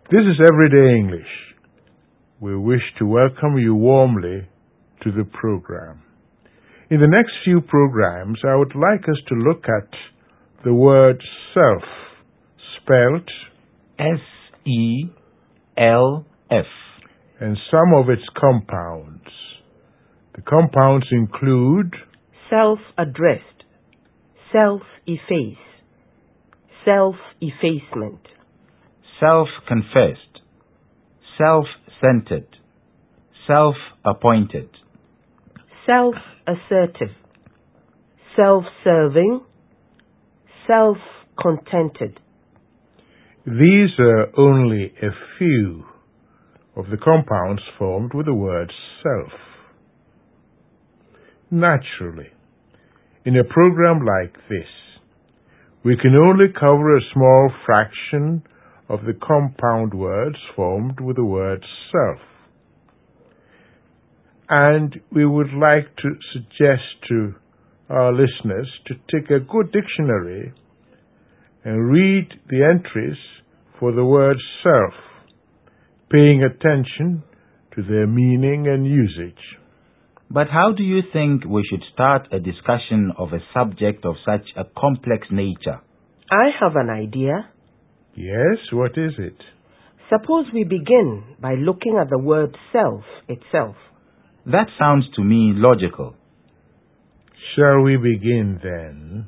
This is Everyday English. We wish to welcome you warmly to the program. In the next few programs, I would like us to look at the word self, spelt S-E-L-F, and some of its compounds. The compounds include self-addressed, self-efface, self-effacement, self-confessed, self-centered, self-appointed, self-assertive, self-serving, self-contented. These are only a few of the compounds formed with the word self. Naturally, in a program like this, we can only cover a small fraction of the compound words formed with the word self. And we would like to suggest to our listeners to take a good dictionary and read the entries for the word self, paying attention to their meaning and usage. But how do you think we should start a discussion of a subject of such a complex nature? I have an idea. Yes, what is it? Suppose we begin by looking at the word self itself. That sounds to me logical. Shall we begin then?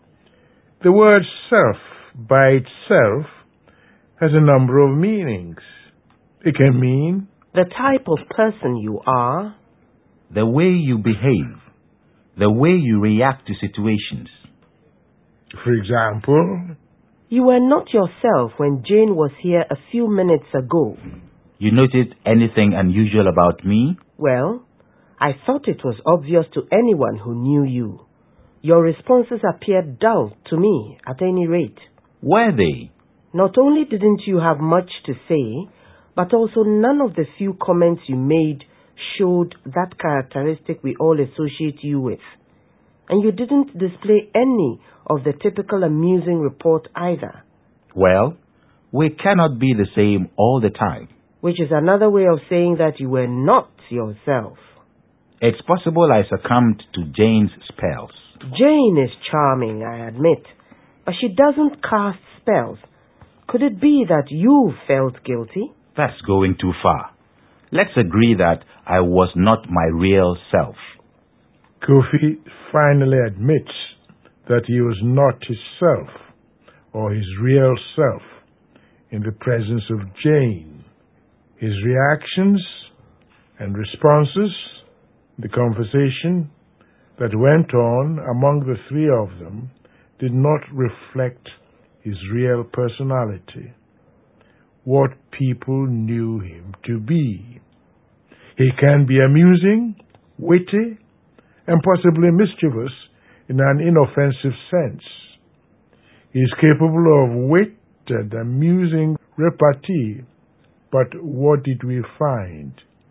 The word self by itself has a number of meanings. It can mean the type of person you are, the way you behave, the way you react to situations. For example, you were not yourself when Jane was here a few minutes ago. You noticed anything unusual about me? Well, I thought it was obvious to anyone who knew you. Your responses appeared dull to me, at any rate. Were they? Not only didn't you have much to say, but also none of the few comments you made showed that characteristic we all associate you with. And you didn't display any of the typical amusing report either. Well, we cannot be the same all the time. Which is another way of saying that you were not yourself. It's possible I succumbed to Jane's spells. Jane is charming, I admit, but she doesn't cast spells. Could it be that you felt guilty? That's going too far. Let's agree that I was not my real self. Kofi finally admits that he was not his self, or his real self, in the presence of Jane. His reactions and responses, the conversation that went on among the three of them, did not reflect his real personality, what people knew him to be. He can be amusing, witty, and possibly mischievous in an inoffensive sense. He is capable of wit and amusing repartee, but what did we find?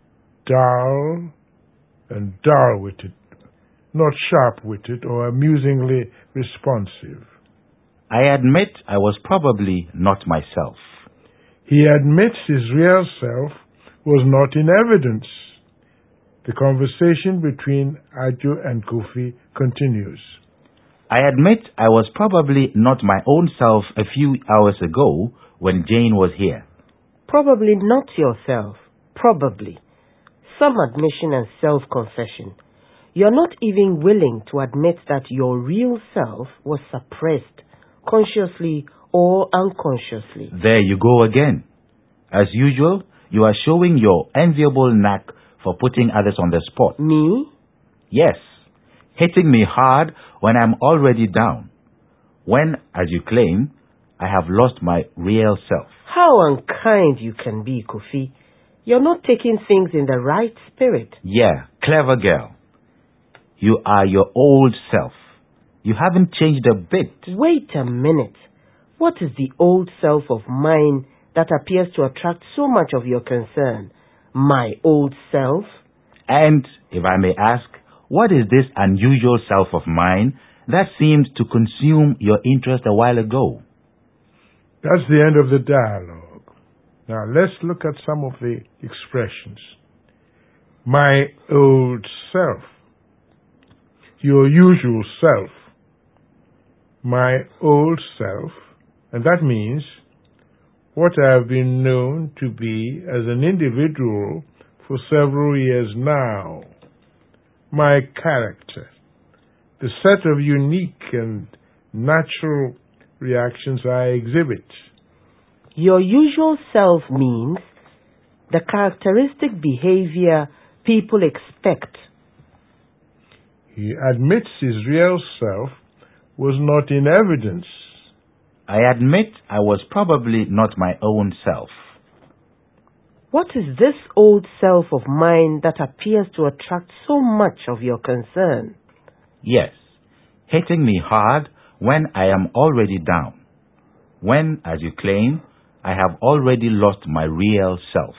Dull and dull-witted, not sharp-witted or amusingly responsive. I admit I was probably not myself. He admits his real self was not in evidence. The conversation between Ajo and Kofi continues. I admit I was probably not my own self a few hours ago when Jane was here. Probably not yourself. Probably. Some admission and self-confession. You're not even willing to admit that your real self was suppressed, consciously or unconsciously. There you go again. As usual, you are showing your enviable knack for putting others on the spot. Me? Yes. Hitting me hard when I'm already down. When, as you claim, I have lost my real self. How unkind you can be, Kofi. You're not taking things in the right spirit. Yeah, clever girl. You are your old self. You haven't changed a bit. Wait a minute. What is the old self of mine that appears to attract so much of your concern? My old self? And, if I may ask, what is this unusual self of mine that seemed to consume your interest a while ago? That's the end of the dialogue. Now let's look at some of the expressions. My old self. Your usual self. My old self. And that means what I have been known to be as an individual for several years now. My character. The set of unique and natural reactions I exhibit. Your usual self means the characteristic behavior people expect. He admits his real self was not in evidence. I admit I was probably not my own self. What is this old self of mine that appears to attract so much of your concern? Yes, hitting me hard when I am already down. When, as you claim, I have already lost my real self.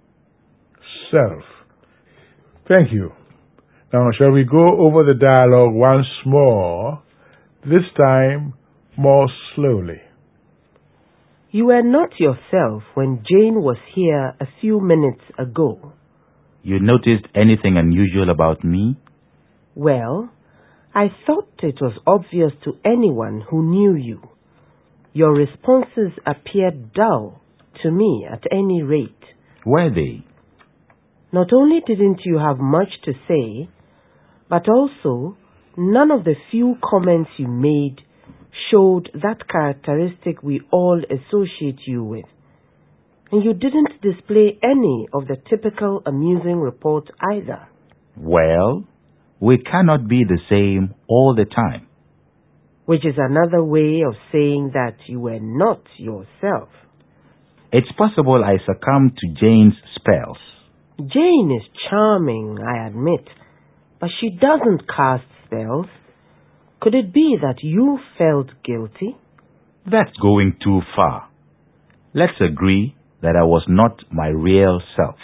Self. Thank you. Now, shall we go over the dialogue once more, this time more slowly? You were not yourself when Jane was here a few minutes ago. You noticed anything unusual about me? Well, I thought it was obvious to anyone who knew you. Your responses appeared dull, to me at any rate. Were they? Not only didn't you have much to say, but also none of the few comments you made showed that characteristic we all associate you with. And you didn't display any of the typical amusing report either. Well, we cannot be the same all the time. Which is another way of saying that you were not yourself. It's possible I succumbed to Jane's spells. Jane is charming, I admit, but she doesn't cast spells. Could it be that you felt guilty? That's going too far. Let's agree that I was not my real self.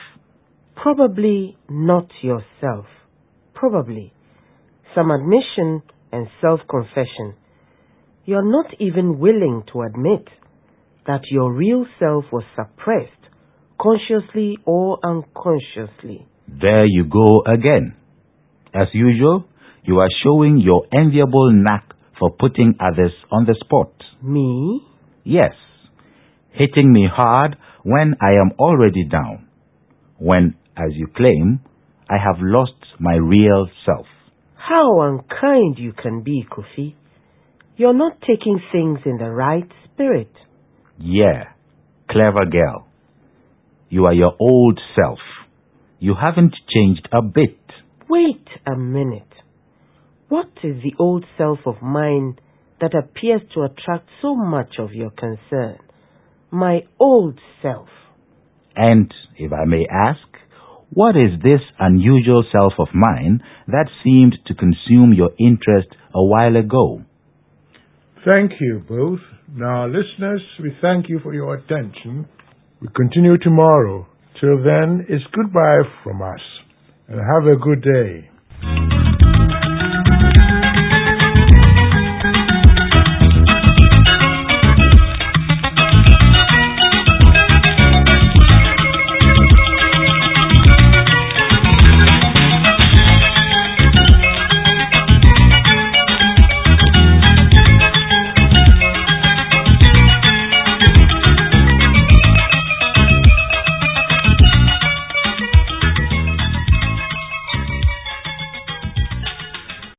Probably not yourself. Probably. Some admission and self-confession. You're not even willing to admit that your real self was suppressed, consciously or unconsciously. There you go again. As usual, you are showing your enviable knack for putting others on the spot. Me? Yes. Hitting me hard when I am already down. When, as you claim, I have lost my real self. How unkind you can be, Kofi. You're not taking things in the right spirit. Yeah, clever girl. You are your old self. You haven't changed a bit. Wait a minute. What is the old self of mine that appears to attract so much of your concern? My old self. And, if I may ask, what is this unusual self of mine that seemed to consume your interest a while ago? Thank you both. Now, listeners, we thank you for your attention. We continue tomorrow. Till then, it's goodbye from us, and have a good day.